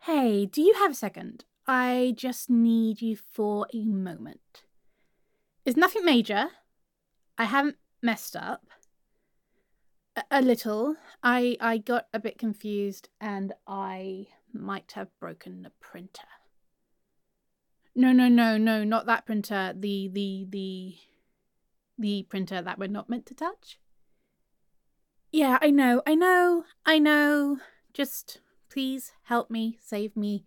Hey, do you have a second? I just need you for a moment. It's nothing major. I haven't messed up. A little. I got a bit confused and I might have broken the printer. No, not that printer. The printer that we're not meant to touch. Yeah, I know. Just please help me, save me.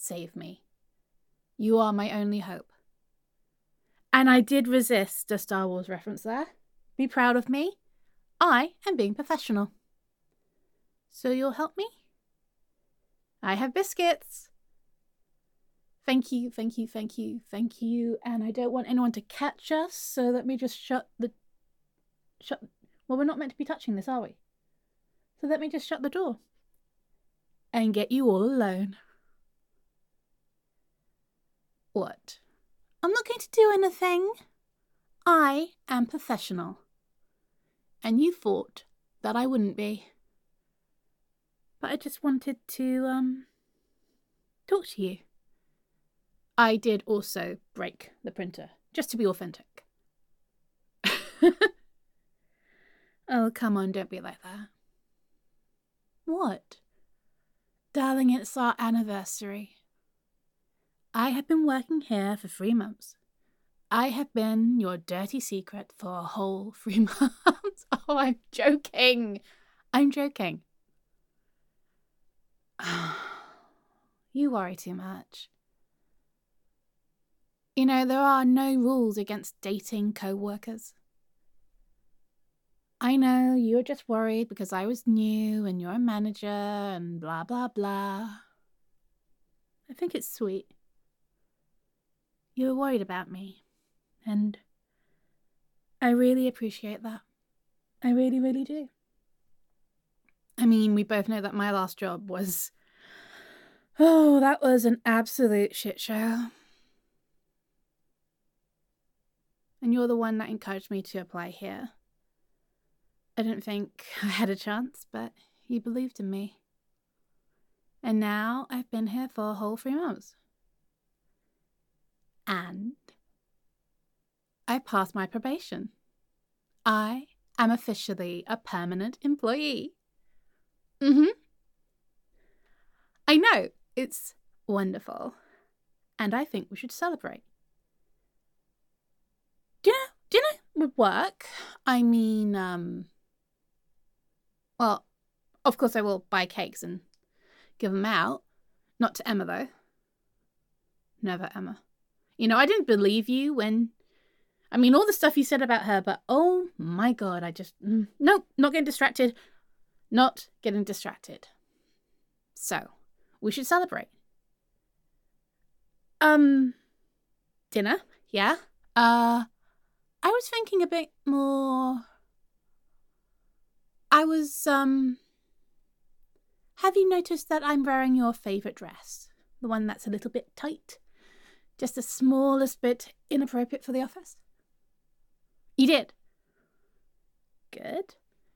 You are my only hope. And I did resist a Star Wars reference there. Be proud of me. I am being professional. So you'll help me? I have biscuits. Thank you. And I don't want anyone to catch us, so let me just shut. Well, we're not meant to be touching this, are we? So let me just shut the door. And get you all alone. What? I'm not going to do anything. I am professional. And you thought that I wouldn't be. But I just wanted to, talk to you. I did also break the printer, just to be authentic. Oh, come on, don't be like that. What? Darling, it's our anniversary. I have been working here for 3 months. I have been your dirty secret for a whole 3 months. Oh, I'm joking. You worry too much. You know, there are no rules against dating co-workers. I know you're just worried because I was new and you're a manager and blah, blah, blah. I think it's sweet. You were worried about me, and I really appreciate that. I really, really do. I mean, we both know that my last job was... Oh, that was an absolute shit show. And you're the one that encouraged me to apply here. I didn't think I had a chance, but you believed in me. And now I've been here for a whole 3 months. And I passed my probation. I am officially a permanent employee. I know, it's wonderful. And I think we should celebrate. Dinner would work. I mean, well, of course I will buy cakes and give them out. Not to Emma, though. Never Emma. You know, I didn't believe you when... I mean, all the stuff you said about her, but oh my God, I just... Nope, not getting distracted. Not getting distracted. So, we should celebrate. Dinner? Yeah? I was thinking a bit more... Have you noticed that I'm wearing your favourite dress? The one that's a little bit tight? Just the smallest bit inappropriate for the office? You did? Good.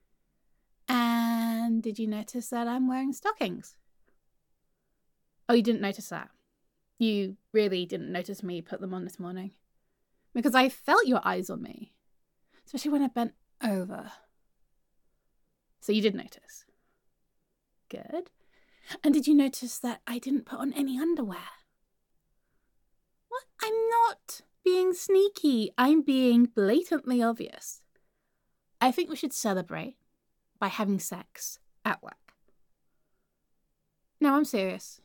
And did you notice that I'm wearing stockings? Oh, you didn't notice that? You really didn't notice me put them on this morning? Because I felt your eyes on me. Especially when I bent over. So you did notice? Good. And did you notice that I didn't put on any underwear? What? I'm not being sneaky. I'm being blatantly obvious. I think we should celebrate by having sex at work. No, I'm serious.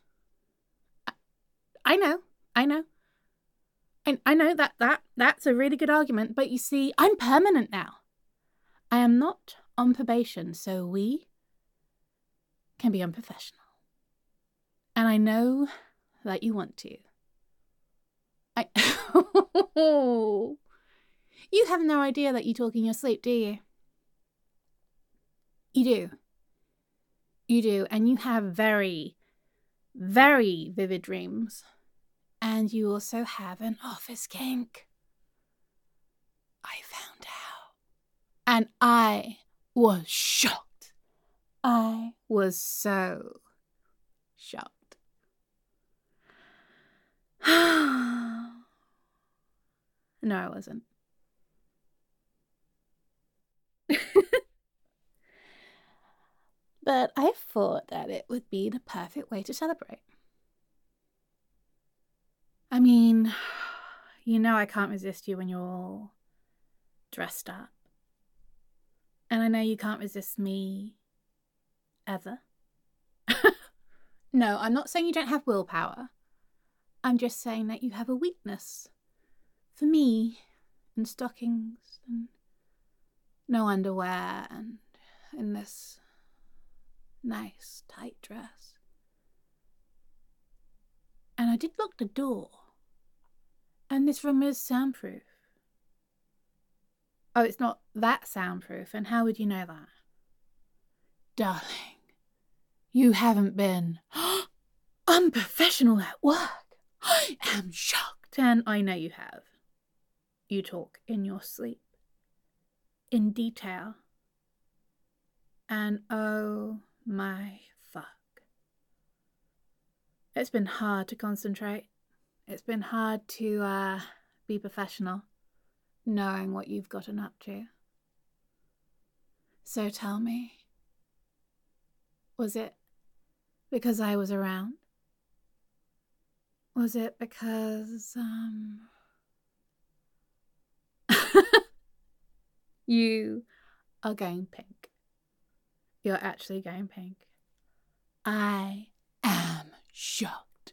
I know. I know that's a really good argument, but you see, I'm permanent now. I am not on probation, so we can be unprofessional. And I know that you want to. You have no idea that you talk in your sleep, do you? You do, and you have very, very vivid dreams. And you also have an office kink. I found out. And I was shocked. I was so shocked. No, I wasn't. But I thought that it would be the perfect way to celebrate. I mean, you know I can't resist you when you're all dressed up. And I know you can't resist me ever. No, I'm not saying you don't have willpower. I'm just saying that you have a weakness for me and stockings and no underwear and in this nice tight dress. And I did lock the door. And this room is soundproof. Oh, it's not that soundproof. And how would you know that? Darling, you haven't been unprofessional at work. I am shocked. And I know you have. You talk in your sleep. In detail. And oh my fuck. It's been hard to concentrate. It's been hard to be professional, knowing what you've gotten up to. So tell me, was it because I was around? Was it because, you are going pink? You're actually going pink. I am shocked.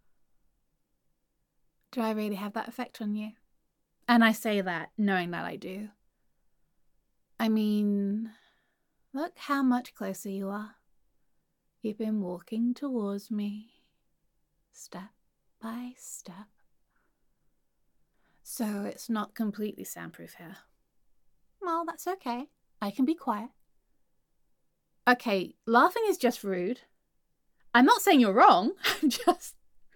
Do I really have that effect on you? And I say that knowing that I do. I mean, look how much closer you are. You've been walking towards me, step by step. So it's not completely soundproof here. Well, that's okay. I can be quiet. Okay, laughing is just rude. I'm not saying you're wrong. I'm just...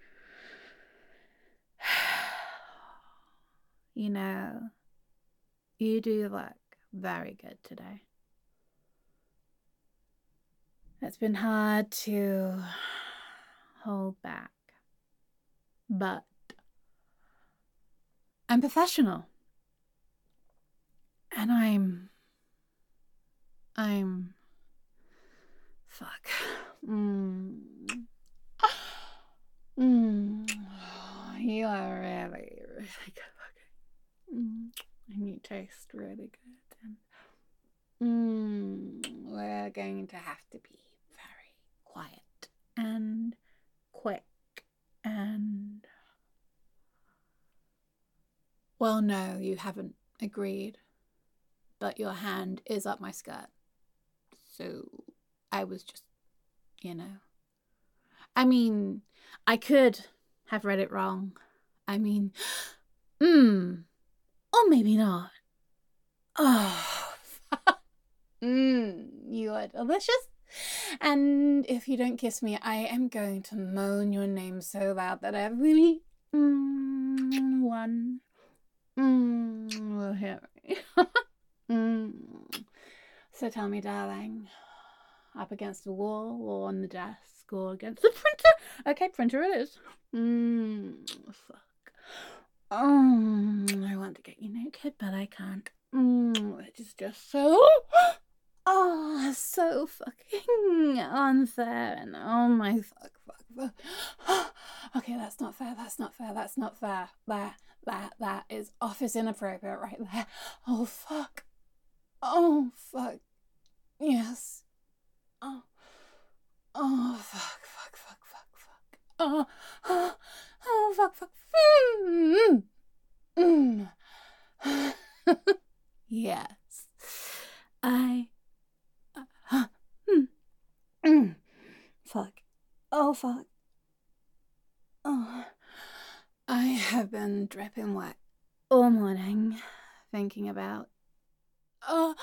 You know, you do look very good today. It's been hard to hold back. But I'm professional. And I'm fuck. You are really, really good looking. And you taste really good. And we're going to have to be very quiet and quick and... Well, no, you haven't agreed. But your hand is up my skirt. So I was just, you know. I mean, I could have read it wrong. I mean, or maybe not. Oh, you are delicious. And if you don't kiss me, I am going to moan your name so loud that every one will hear me. So tell me, darling, up against the wall or on the desk or against the printer? Okay, printer it is. Fuck. I want to get you naked, but I can't. It is just so... so fucking unfair. And oh my fuck. Okay, that's not fair. That is office inappropriate right there. Oh fuck. Yes. Fuck. Fuck. Yes. Fuck. Oh, fuck. Oh. I have been dripping wet all morning thinking about... Oh,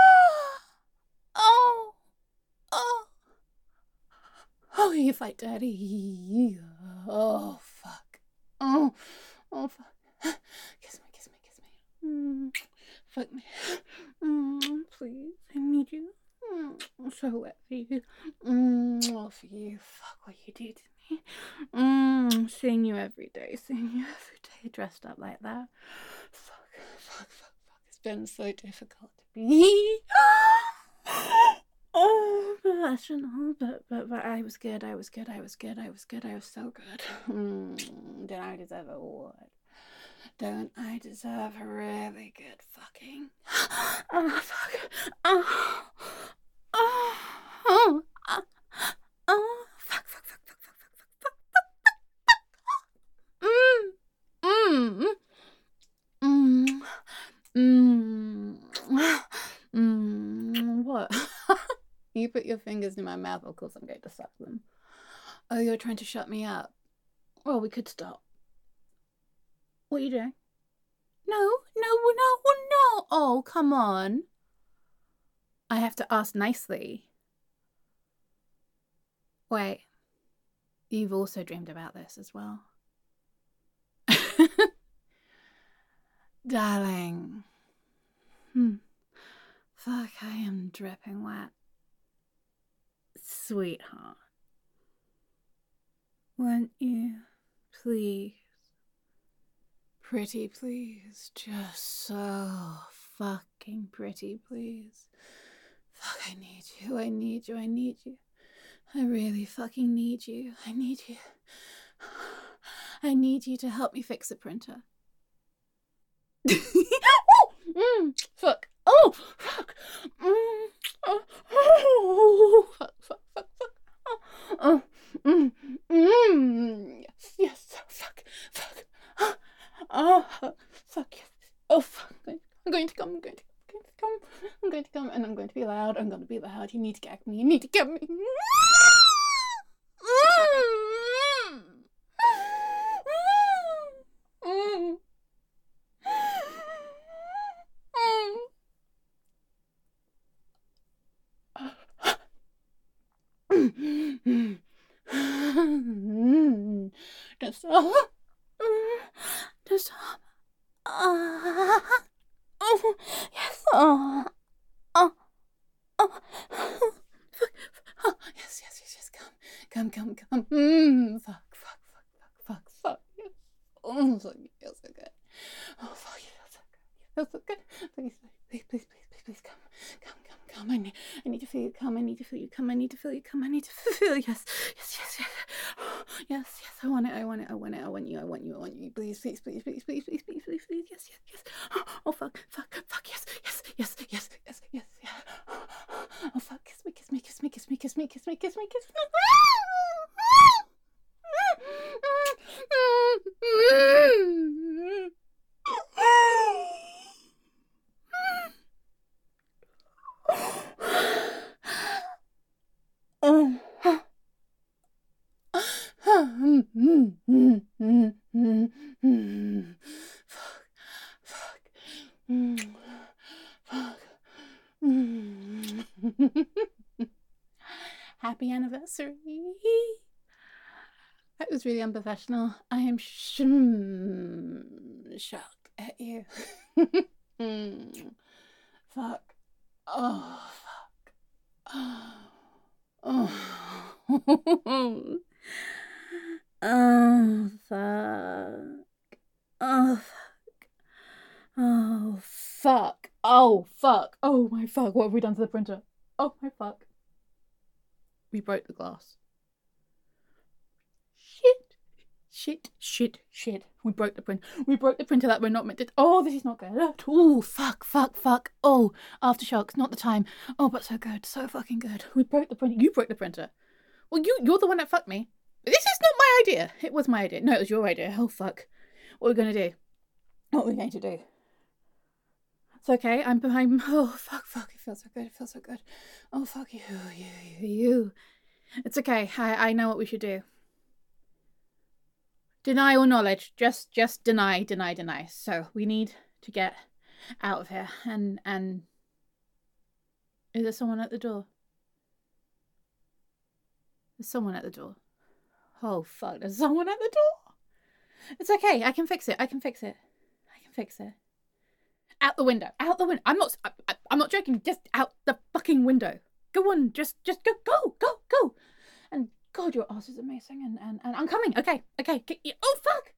you fight dirty. Oh, fuck. Oh, fuck. Kiss me. Fuck me. Please, I need you. I'm so wet for you. For you. Fuck what you do to me. Seeing you every day, dressed up like that. Fuck. It's been so difficult to be professional, but I was good. I was so good. Don't I deserve an award? Don't I deserve a really good fucking? Oh fuck! Fuck! What? You put your fingers in my mouth, of course I'm going to suck them. Oh, you're trying to shut me up. Well, we could stop. What are you doing? No. Oh, come on. I have to ask nicely. Wait. You've also dreamed about this as well. Darling. Fuck, I am dripping wet. Sweetheart. Won't you please? Pretty please. Just so fucking pretty please. Fuck, I need you. I really fucking need you. I need you to help me fix the printer. Fuck. Oh, fuck. Fuck. Yes. Fuck. Oh, fuck. Oh, fuck. I'm going to come, and I'm going to be loud. You need to gag me. Just stop. Oh, yes. Oh. Fuck. Yes. Come. Fuck. Yes. Oh, fuck. You feel so good. Oh, fuck. You feel so good. Please come. I need to feel you come. I need to feel you. Yes. Yes. I want you. Please. Yes. Oh, fuck. Yes. Oh, fuck. Kiss me. Fuck. Happy anniversary. That was really unprofessional. I am shocked at you. Fuck. Oh, fuck. Oh, fuck. Oh, my fuck. What have we done to the printer? Oh, my fuck. We broke the glass. Shit. We broke the printer that we're not meant to. Oh, this is not good. Oh, fuck. Oh, aftershocks, not the time. Oh, but so good. So fucking good. We broke the printer. You broke the printer. Well, you're the one that fucked me. This is not my idea. It was my idea. No, it was your idea. Oh, fuck. What are we going to do? It's okay. I'm behind. Oh, fuck. It feels so good. Oh, fuck you. It's okay. I know what we should do. Deny all knowledge. Just deny. So we need to get out of here. And is there someone at the door? There's someone at the door. Oh, fuck. There's someone at the door. It's okay. I can fix it. Out the window. I'm not joking. Just out the fucking window. Go on. Just go. And God, your ass is amazing, and I'm coming. Okay. Oh fuck!